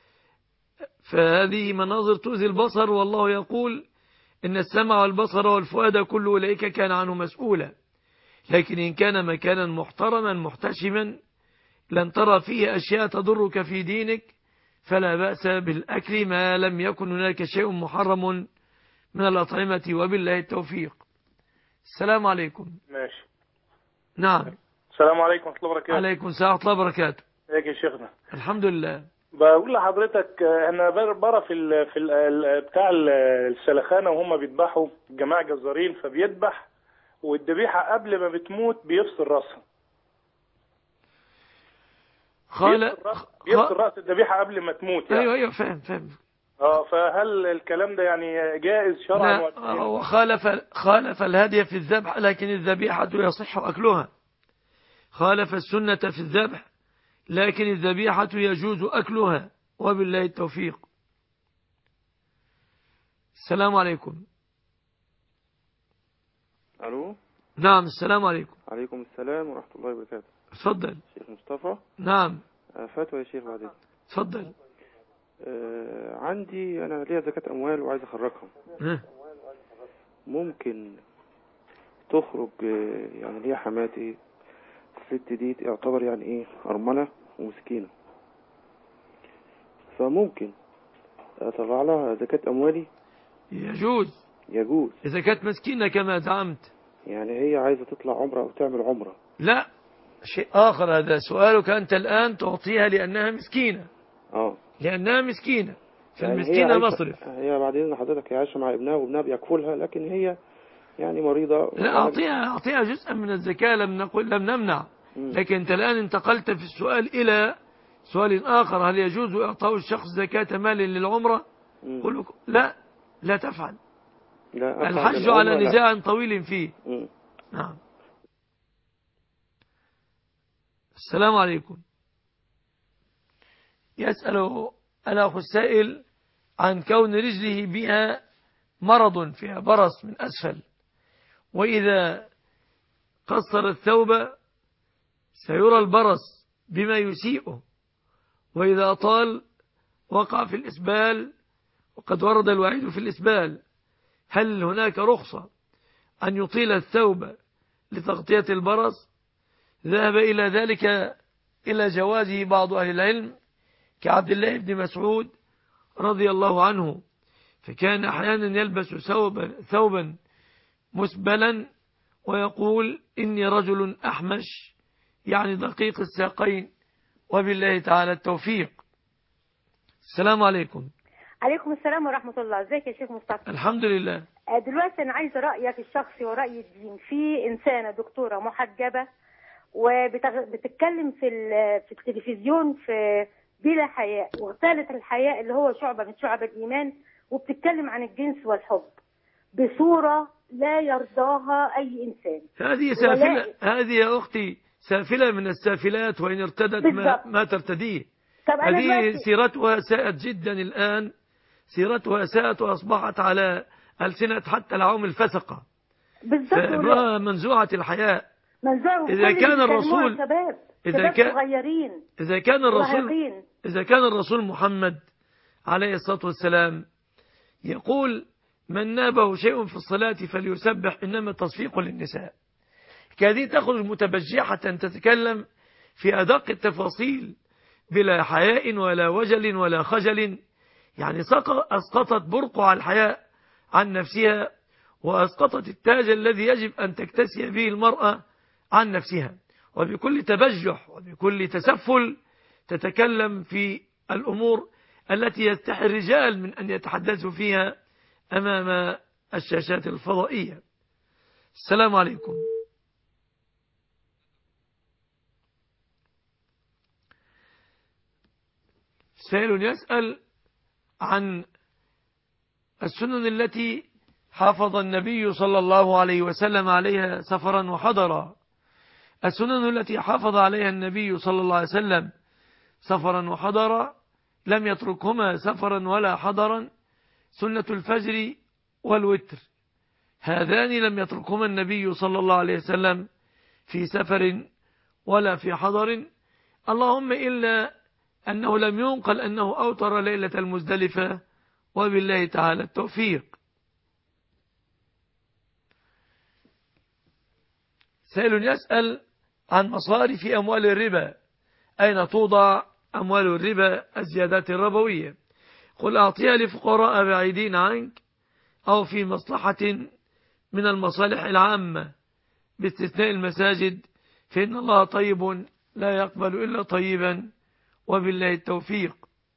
Speaker 1: فهذه مناظر تؤذي البصر، والله يقول إن السمع والبصر والفؤاد كل أولئك كان عنه مسؤولا. لكن إن كان مكانا محترما محتشما لن ترى فيه أشياء تضرك في دينك فلا بأس بالأكل ما لم يكن هناك شيء محرم من الأطعمة، وبالله التوفيق. السلام عليكم.
Speaker 19: ماشي.
Speaker 1: نعم.
Speaker 19: السلام عليكم ورحمة الله وبركاته.
Speaker 1: عليكم السلام ورحمة الله وبركاته.
Speaker 19: ازيك يا شيخنا؟
Speaker 1: الحمد لله.
Speaker 19: بقول لحضرتك انا برى في بتاع السلخانه وهم بيذبحوا جماعه جزارين، فبيذبح والذبيحه قبل ما بتموت بيفصل راسها. بيفصل راس الذبيحه قبل ما تموت يعني.
Speaker 1: ايوه فاهم.
Speaker 19: فهل الكلام ده يعني جائز شرعا
Speaker 1: ولا خالف الهدي في الذبح، لكن الذبيحه يصح اكلها. خالف السنه في الذبح لكن الذبيحة يجوز أكلها، وبالله التوفيق. السلام عليكم.
Speaker 7: ألو.
Speaker 1: نعم. السلام عليكم.
Speaker 7: عليكم السلام ورحمة الله وبركاته.
Speaker 1: تفضل.
Speaker 7: شيخ مصطفى.
Speaker 1: نعم.
Speaker 7: فتوى يا شيخ بعدين.
Speaker 1: تفضل.
Speaker 7: عندي أنا ليا زكاة أموال وعايز أخرجها. ممكن تخرج يعني ليا حماتي، الست دي يعتبر يعني ايه أرملة ومسكينة، فممكن أطلع لها زكاة أموالي؟
Speaker 1: يجوز إذا كانت مسكينة كما زعمت.
Speaker 7: يعني هي عايزة تطلع عمرة أو تعمل عمرة؟
Speaker 1: لا، شيء آخر هذا. سؤالك أنت الآن تعطيها لأنها مسكينة. لأنها مسكينة، فالمسكينة مصرف.
Speaker 7: هي بعدين حضرتك هي عايشة مع ابنها وابنها بيكفلها، لكن هي يعني مريضة.
Speaker 1: لا، أعطيها جزءا من الزكاة، لم نمنع. لكن أنت الآن انتقلت في السؤال إلى سؤال آخر: هل يجوز إعطاء الشخص زكاة مال للعمرة؟ قل لا تفعل. لا، الحج على نزاع طويل فيه. نعم. السلام عليكم. يسأل الأخ السائل عن كون رجله بها مرض، فيها برص من أسفل، وإذا قصر الثوب سيرى البرص بما يسيئه، وإذا أطال وقع في الإسبال، وقد ورد الوعيد في الإسبال. هل هناك رخصة أن يطيل الثوب لتغطية البرص؟ ذهب إلى ذلك إلى جوازه بعض أهل العلم كعبد الله بن مسعود رضي الله عنه، فكان أحيانا يلبس ثوبا مسبلا ويقول إني رجل أحمش، يعني دقيق الساقين، وبالله تعالى التوفيق. السلام عليكم.
Speaker 20: عليكم السلام ورحمة الله. ازيك يا شيخ مصطفى؟
Speaker 1: الحمد لله.
Speaker 20: دلوقتي أنا عايزة رأيك الشخصي ورأي الدين في إنسانة دكتورة محجبة وبتتكلم في التلفزيون بلا حياء، واغتالت الحياء اللي هو شعبة من شعب الإيمان، وبتتكلم عن الجنس والحب بصورة لا يرضاها أي إنسان.
Speaker 1: هذه سافلة، هذه يا أختي سافلة من السافلات، وإن ارتدت ما ترتديه. هذه سيرتها ساءت جدا الآن، سيرتها ساءت وأصبحت على ألسنة حتى العوام الفسقة. فامرأة منزوعة الحياء. إذا كان الرسول إذا كان الرسول محمد عليه الصلاة والسلام يقول من نابه شيء في الصلاة فليسبح إنما تصفيق للنساء، كهذه تخرج متبجحة تتكلم في أدق التفاصيل بلا حياء ولا وجل ولا خجل، يعني أسقطت برقع الحياء عن نفسها، وأسقطت التاج الذي يجب أن تكتسي به المرأة عن نفسها، وبكل تبجح وبكل تسفل تتكلم في الأمور التي يستحي الرجال من أن يتحدثوا فيها أمام الشاشات الفضائية. السلام عليكم. سائل يسأل عن السنن التي حافظ النبي صلى الله عليه وسلم عليها سفرا وحضرا. السنن التي حافظ عليها النبي صلى الله عليه وسلم سفرا وحضرا لم يتركهما سفرا ولا حضرا سنة الفجر والوتر، هذان لم يتركهما النبي صلى الله عليه وسلم في سفر ولا في حضر، اللهم إلا أنه لم ينقل أنه أوتر ليلة المزدلفة، وبالله تعالى التوفيق. سائل يسأل عن مصارف أموال الربا، أين توضع أموال الربا الزيادات الربوية؟ قل أعطيها لفقراء بعيدين عنك أو في مصلحة من المصالح العامة باستثناء المساجد، فإن الله طيب لا يقبل إلا طيبا، وبالله التوفيق.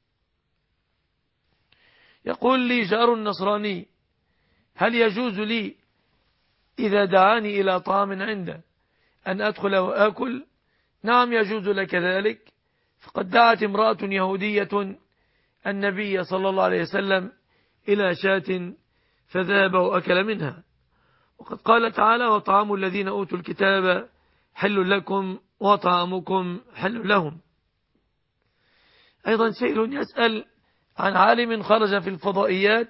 Speaker 1: يقول لي جار نصراني هل يجوز لي إذا دعاني إلى طعام عنده أن أدخل وآكل؟ نعم يجوز لك ذلك، فقد دعت امرأة يهودية النبي صلى الله عليه وسلم إلى شاة فذهب وأكل منها، وقد قال تعالى وطعام الذين أوتوا الكتاب حل لكم وطعامكم حل لهم. أيضا سائل يسأل عن عالم خرج في الفضائيات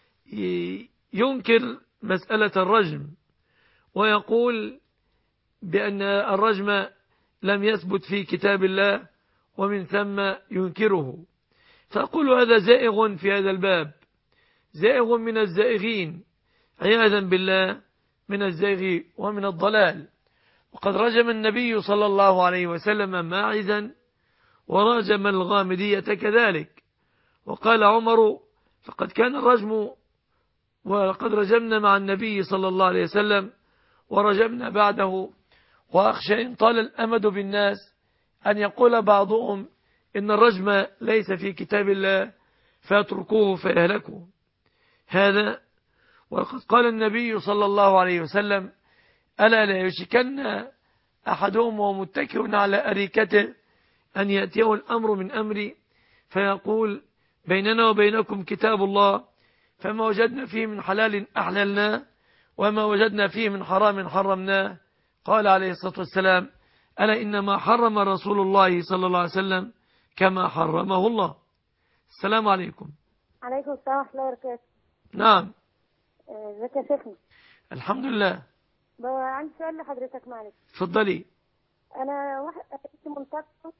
Speaker 1: ينكر مسألة الرجم، ويقول بأن الرجم لم يثبت في كتاب الله ومن ثم ينكره، فأقول هذا زائغ في هذا الباب، زائغ من الزائغين عياذا بالله من الزائغ ومن الضلال. وقد رجم النبي صلى الله عليه وسلم ماعزا ورجم الغامدية كذلك، وقال عمر فقد كان الرجم ولقد رجمنا مع النبي صلى الله عليه وسلم ورجمنا بعده، وأخشى إن طال الأمد بالناس أن يقول بعضهم إن الرجم ليس في كتاب الله فيتركوه فيهلكوا هذا. وقد قال النبي صلى الله عليه وسلم ألا لا يشكن أحدهم وهو متكئ على أريكته أن يأتيه الأمر من أمري فيقول بيننا وبينكم كتاب الله، فما وجدنا فيه من حلال أحللناه وما وجدنا فيه من حرام حرمناه. قال عليه الصلاة والسلام ألا إنما حرم رسول الله صلى الله عليه وسلم كما حرمه الله. السلام عليكم.
Speaker 12: عليكم السلام ورحمة الله وبركاته.
Speaker 1: نعم.
Speaker 12: ازيك يا شيخنا؟
Speaker 1: الحمد لله.
Speaker 12: عندي سؤال لحضرتك معلش.
Speaker 1: اتفضلي.
Speaker 12: انا كنت منتقبة،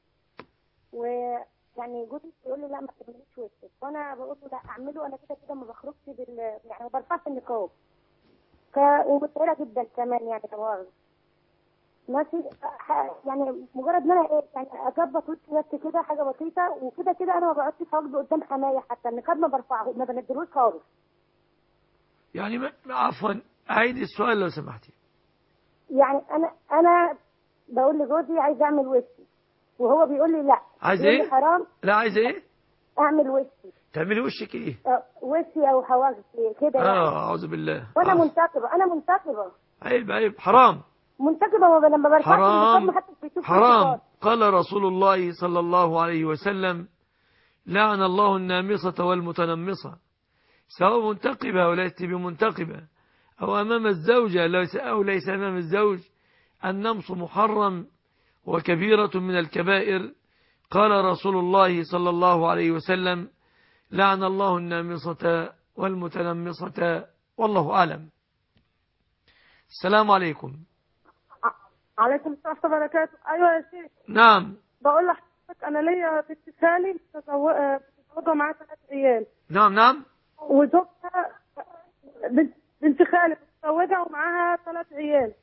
Speaker 12: ويعني جوزي بيقول لي لا ما تعمليش وشك، وانا بقول له لا اعمله، انا كده كده ما بخرجش يعني ما برفعش النقاب ومتعبة جدا كمان يعني كمان ماشي. يعني مجرد ان انا يعني اظبط وشي بس كده حاجه بسيطه، وكده كده انا ما بقعدش فاضي قدام حمايه، حتى النقاب ما برفعه ما بنزلوش خالص.
Speaker 1: يعني عفوا عيد السؤال لو سمحتي.
Speaker 12: يعني انا بقول لجوزي عايز اعمل وشي، وهو بيقول لي لا.
Speaker 1: عايز ايه؟
Speaker 12: حرام.
Speaker 1: لا عايز ايه؟
Speaker 12: اعمل وشي.
Speaker 1: تعملي وشك ايه؟
Speaker 12: وشي او حواجبي كده يعني.
Speaker 1: اعوذ بالله.
Speaker 12: وانا منتقبه.
Speaker 1: عيب حرام.
Speaker 12: منتقبه لما برفعش النقاب ما حدش بيشوف.
Speaker 1: حرام. قال رسول الله صلى الله عليه وسلم: لعن الله النامصة والمتنمصة، سواء منتقبة أو ليست بمنتقبة، أو أمام الزوجة أو ليس أمام الزوج. النمص محرم وكبيرة من الكبائر. قال رسول الله صلى الله عليه وسلم: لعن الله النامصة والمتنمصة، والله أعلم. السلام عليكم.
Speaker 21: عليكم السلام ورحمة الله وبركاته. أيوة يا شيخ.
Speaker 1: نعم.
Speaker 21: بقول لحضرتك أنا ليا بنت خالي متزوجة معاها 3 عيال.
Speaker 1: نعم.
Speaker 21: وزوجها بنت خالي متزوجة ومعاها 3 عيال.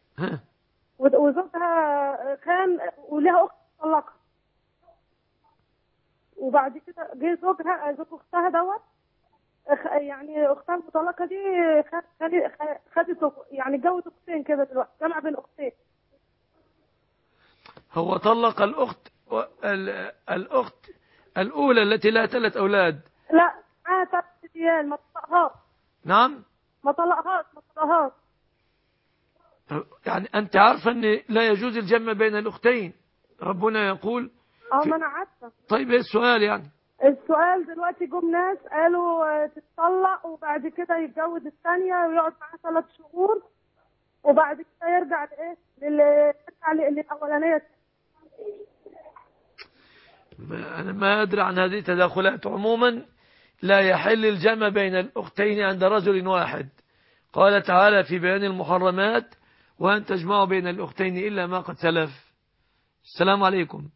Speaker 21: وزوجها كان ولها أخت مطلقة. وبعد كده جه زوج أختها دوت، يعني أختها المطلقة دي خدت يعني اتجوز أختين كده دلوقتي، جمع بين أختين.
Speaker 1: هو طلق الأخت الأولى التي لها 3 أولاد.
Speaker 21: لا معاها 3 عيال ما طلقهاش.
Speaker 1: نعم.
Speaker 21: ما طلقهاش.
Speaker 1: يعني أنت عارفة أن لا يجوز الجمع بين الأختين، ربنا يقول.
Speaker 21: ما أنا عارفة.
Speaker 1: طيب إيه السؤال يعني؟
Speaker 21: السؤال دلوقتي جم ناس قالوا تتطلق وبعد كده يتجوز الثانية ويقعد معاها 3 شهور وبعد كده يرجع للأولانية.
Speaker 1: أنا ما أدري عن هذه التداخلات. عموما لا يحل الجمع بين الأختين عند رجل واحد. قال تعالى في بيان المحرمات: وأن تجمعوا بين الأختين إلا ما قد سلف. السلام عليكم.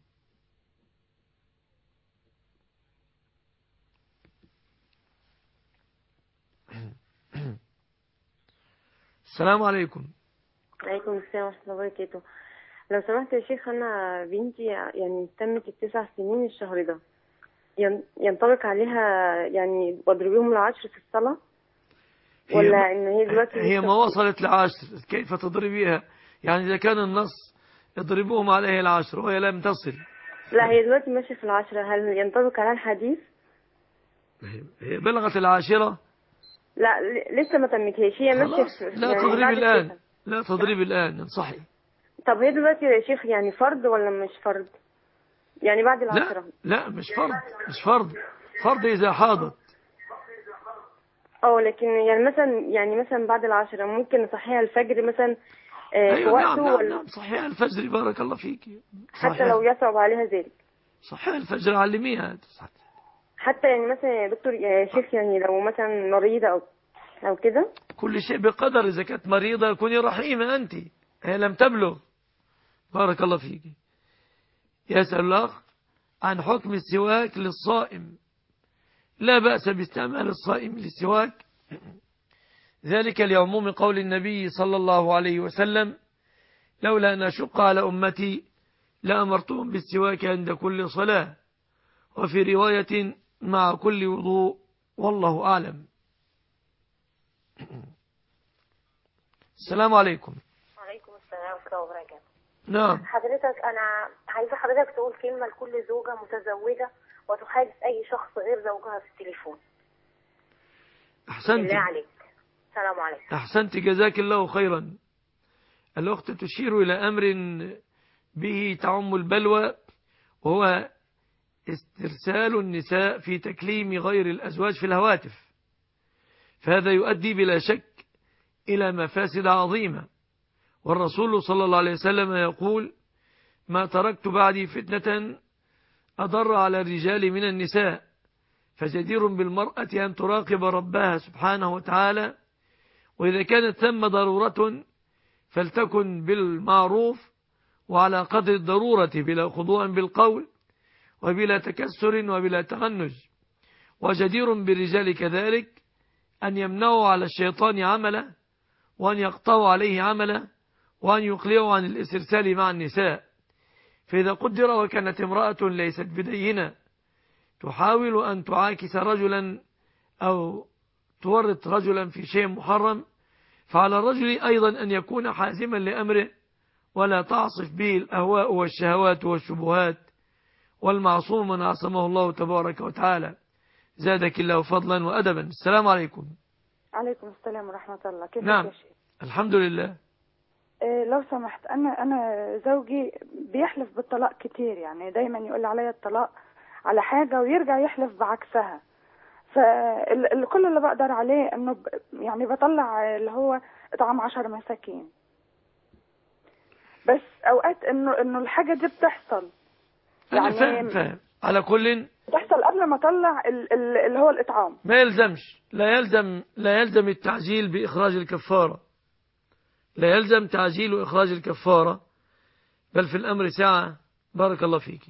Speaker 1: السلام عليكم.
Speaker 22: عليكم السلام ورحمة الله وبركاته. لو سمحت يا شيخ، أنا بنتي يعني تمت 9 سنين الشهر ده، ينطبق عليها يعني واضربيهم العشر في الصلاة، ولا إن هي دلوقتي
Speaker 1: هي ما وصلت ل10 كيف تضربيها؟ يعني إذا كان النص اضربوهم عليه 10 وهي لم تصل.
Speaker 22: لا هي دلوقتي ماشية في 10، هل ينطبق عليها الحديث؟
Speaker 1: هي بلغت 10.
Speaker 22: لا لسه ما تمتهاش، هي ماشية.
Speaker 1: لا يعني تضربي الآن. لا تضربي الآن، انصحي.
Speaker 22: طب هي دلوقتي يا شيخ يعني فرض ولا مش فرض؟ يعني بعد 10.
Speaker 1: لا مش فرض. فرض إذا حاضت.
Speaker 22: لكن يعني مثلا بعد 10 ممكن نصحيها الفجر مثلا في وقته.
Speaker 1: نعم صحيح الفجر، بارك الله فيك.
Speaker 22: حتى لو يصعب عليها ذلك.
Speaker 1: صحيح الفجر، علميها.
Speaker 22: حتى يعني مثلا يا دكتور يا شيخ، يعني لو مثلا مريضة أو كده.
Speaker 1: كل شيء بقدر. إذا كانت مريضة كوني رحيمة أنت، هي لم تبلغ. بارك الله فيك. يسأل الله عن حكم السواك للصائم. لا بأس باستعمال الصائم للسواك، ذلك لعموم قول النبي صلى الله عليه وسلم: لولا أن أشق على أمتي لأمرتهم بالسواك عند كل صلاة، وفي رواية مع كل وضوء، والله أعلم. السلام عليكم.
Speaker 23: وعليكم السلام ورحمة الله وبركاته.
Speaker 1: نعم.
Speaker 23: حضرتك أنا عايزة حضرتك تقول كلمة لكل زوجة متزوجة وتحادث أي شخص غير زوجها في التليفون.
Speaker 1: أحسنت.
Speaker 23: بالله عليك. السلام عليكم.
Speaker 1: أحسنت، جزاك الله خيرا. الأخت تشير إلى أمر به تعم البلوى، وهو استرسال النساء في تكليم غير الأزواج في الهواتف. فهذا يؤدي بلا شك إلى مفاسد عظيمة. والرسول صلى الله عليه وسلم يقول: ما تركت بعدي فتنة أضر على الرجال من النساء، فجدير بالمرأة أن تراقب ربها سبحانه وتعالى، وإذا كانت ثم ضرورة فلتكن بالمعروف وعلى قدر الضرورة بلا خضوع بالقول وبلا تكسر وبلا تغنج. وجدير بالرجال كذلك أن يمنعوا على الشيطان عمله، وأن يقطعوا عليه عمله، وأن يقلعوا عن الاسترسال مع النساء. فإذا قدر وكانت امرأة ليست بدينة تحاول أن تعاكس رجلا أو تورط رجلا في شيء محرم، فعلى الرجل أيضا أن يكون حازما لأمره، ولا تعصف به الأهواء والشهوات والشبهات، والمعصوم من عصمه الله تبارك وتعالى. زادك الله فضلا وأدبا. السلام عليكم.
Speaker 2: عليكم السلام ورحمة الله. كيف
Speaker 1: نعم
Speaker 2: يا شيخ؟
Speaker 1: الحمد لله.
Speaker 2: لو سمحت، أنا زوجي بيحلف بالطلاق كتير، يعني دايما يقول علي الطلاق على حاجة ويرجع يحلف بعكسها. فكل اللي بقدر عليه انه يعني بطلع اللي هو اطعام 10 مساكين، بس اوقات انه الحاجة دي بتحصل
Speaker 1: يعني فاهم. على كل
Speaker 2: بتحصل قبل ما اطلع اللي هو الاطعام.
Speaker 1: ما يلزمش، لا يلزم التعجيل بإخراج الكفارة، لا يلزم تعجيل وإخراج الكفارة، بل في الأمر ساعة. بارك الله فيك.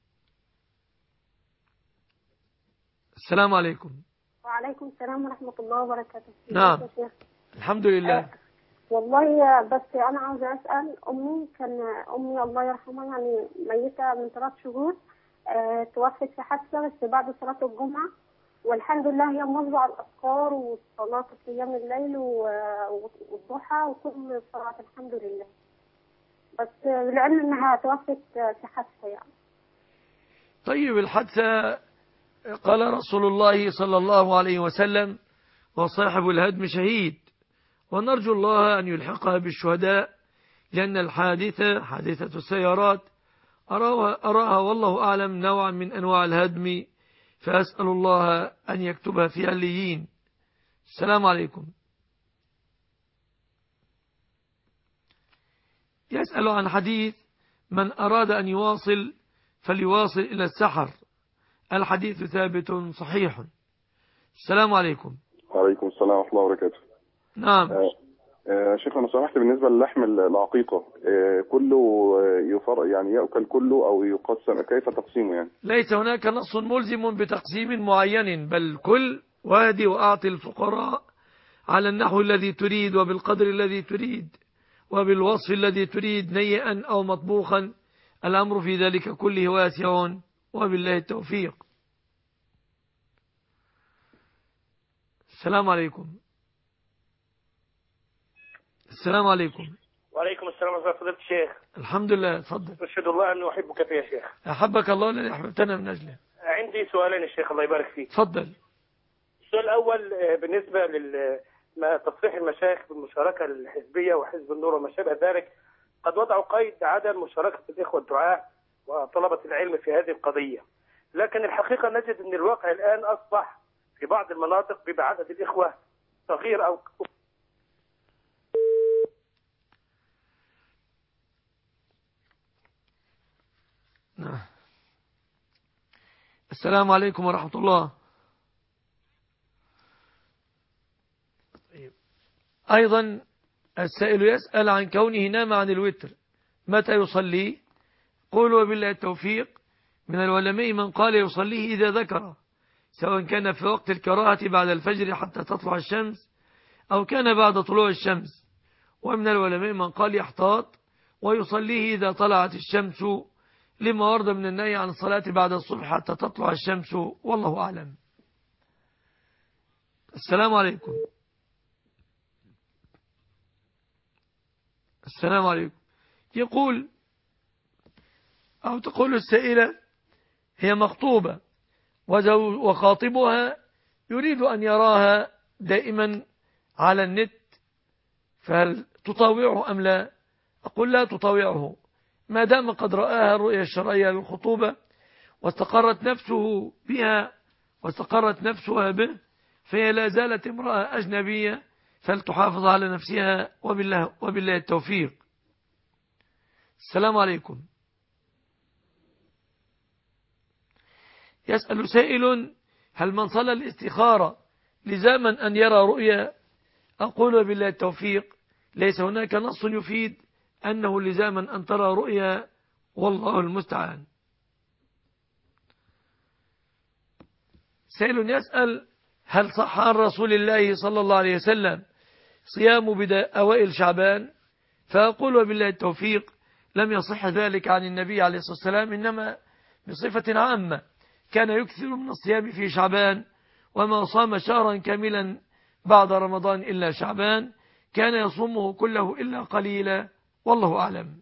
Speaker 1: السلام عليكم.
Speaker 23: وعليكم السلام ورحمة الله وبركاته.
Speaker 1: نعم الحمد لله.
Speaker 23: والله بس أنا عاوزة أسأل أمي الله يرحمها يعني ميتة من 3 شهور، توفت في حادثة بس بعد صلاة الجمعة، والحمد لله هي مواظبة على الأذكار والصلاة في أيام الليل والضحى وكل الصلاة الحمد لله، بس بالعلم إنها توفت في حادثة يعني.
Speaker 1: طيب الحادثة قال رسول الله صلى الله عليه وسلم: وصاحب الهدم شهيد، ونرجو الله أن يلحقها بالشهداء، لأن الحادثة حادثة السيارات أراها والله أعلم نوعا من أنواع الهدم، فأسأل الله أن يكتبها في عليين. السلام عليكم. يسأل عن حديث: من أراد أن يواصل فليواصل إلى السحر. الحديث ثابت صحيح. السلام عليكم.
Speaker 3: وعليكم السلام ورحمة الله وبركاته.
Speaker 1: نعم.
Speaker 3: شيخ أنا سمحت بالنسبة للحم العقيقة كله يعني يأكل كله أو يقسم، كيف تقسيمه يعني؟
Speaker 1: ليس هناك نص ملزم بتقسيم معين، بل كل وادي وأعطي الفقراء على النحو الذي تريد وبالقدر الذي تريد وبالوصف الذي تريد، نيئا أو مطبوخا، الأمر في ذلك كله واسع، وبالله التوفيق. السلام عليكم. السلام عليكم.
Speaker 4: وعليكم السلام ورحمة الله. فضيلة الشيخ.
Speaker 1: الحمد لله. تفضل.
Speaker 4: أشهد الله أنه أحبك فيه يا شيخ.
Speaker 1: أحبك الله الذي أحببتنا من أجله.
Speaker 4: عندي سؤالين يا شيخ الله يبارك فيك.
Speaker 1: تفضل.
Speaker 4: السؤال الأول بالنسبة تصريح المشايخ بالمشاركة الحزبية وحزب النور وما شابه ذلك، قد وضعوا قيد عدم مشاركة الإخوة الدعاء وطلبة العلم في هذه القضية، لكن الحقيقة نجد أن الواقع الآن أصبح في بعض المناطق بيبقى عدد الإخوة صغير أو
Speaker 1: السلام عليكم ورحمة الله. أيضا السائل يسأل عن كونه نام عن الوتر، متى يصلي؟ قول وبالله التوفيق. من العلماء من قال يصليه إذا ذكر، سواء كان في وقت الكراهة بعد الفجر حتى تطلع الشمس أو كان بعد طلوع الشمس، ومن العلماء من قال يحتاط ويصليه إذا طلعت الشمس، لما ورد من النهي عن الصلاة بعد الصبح حتى تطلع الشمس، والله أعلم. السلام عليكم. السلام عليكم. يقول أو تقول السائلة: هي مخطوبة وخاطبها يريد أن يراها دائما على النت، فهل تطاوعه أم لا؟ أقول لا تطاوعه، ما دام قد رآها الرؤية الشرعية للخطوبة واستقرت نفسه بها واستقرت نفسها به، فهي لا زالت امرأة أجنبية، فلتحافظ على نفسها، وبالله التوفيق. السلام عليكم. يسأل سائل: هل من صلى الاستخارة لزاما أن يرى رؤيا؟ أقول بالله التوفيق، ليس هناك نص يفيد أنه لزاما أن ترى رؤيا، والله المستعان. سائل يسأل: هل صح عن رسول الله صلى الله عليه وسلم صيام أوائل شعبان؟ فأقول بالله التوفيق، لم يصح ذلك عن النبي عليه الصلاة والسلام، إنما بصفة عامة كان يكثر من الصيام في شعبان، وما صام شهرا كاملا بعد رمضان إلا شعبان كان يصومه كله إلا قليلا، والله أعلم.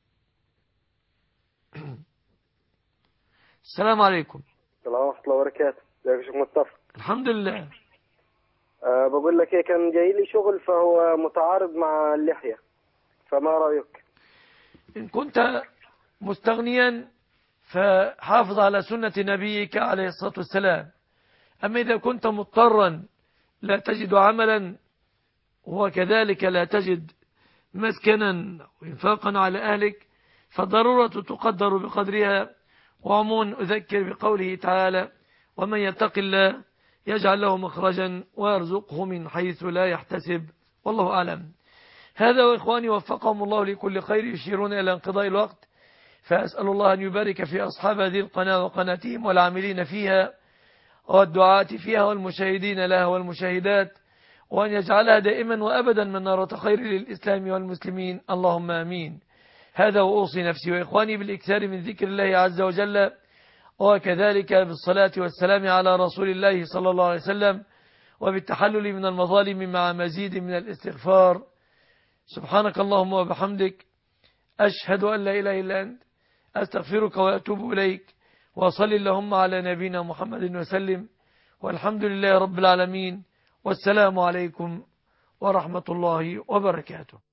Speaker 1: السلام عليكم.
Speaker 5: السلام ورحمة الله وبركاته. ازيك يا شيخ مصطفى؟
Speaker 1: الحمد لله.
Speaker 5: بقول لك ايه، كان جاي لي شغل فهو متعارض مع اللحية، فما رأيك؟
Speaker 1: إن كنت مستغنيا فحافظ على سنة نبيك عليه الصلاة والسلام. أما إذا كنت مضطرا لا تجد عملا وكذلك لا تجد مسكنا وإنفاقا على أهلك، فالضرورة تقدر بقدرها. وعموما أذكر بقوله تعالى: ومن يتق الله يجعل له مخرجا ويرزقه من حيث لا يحتسب، والله أعلم. هذا وإخواني وفقهم الله لكل خير، يشيرون إلى انقضاء الوقت، فأسأل الله أن يبارك في أصحاب هذه القناة وقناتهم والعاملين فيها والدعاة فيها والمشاهدين لها والمشاهدات، وأن يجعلها دائما وأبدا منارة خير للإسلام والمسلمين، اللهم آمين. هذا وأوصي نفسي وإخواني بالإكثار من ذكر الله عز وجل، وكذلك بالصلاة والسلام على رسول الله صلى الله عليه وسلم، وبالتحلل من المظالم مع مزيد من الاستغفار. سبحانك اللهم وبحمدك، أشهد أن لا إله إلا أنت، أستغفرك وأتوب إليك، وصل اللهم على نبينا محمد وسلم، والحمد لله رب العالمين، والسلام عليكم ورحمة الله وبركاته.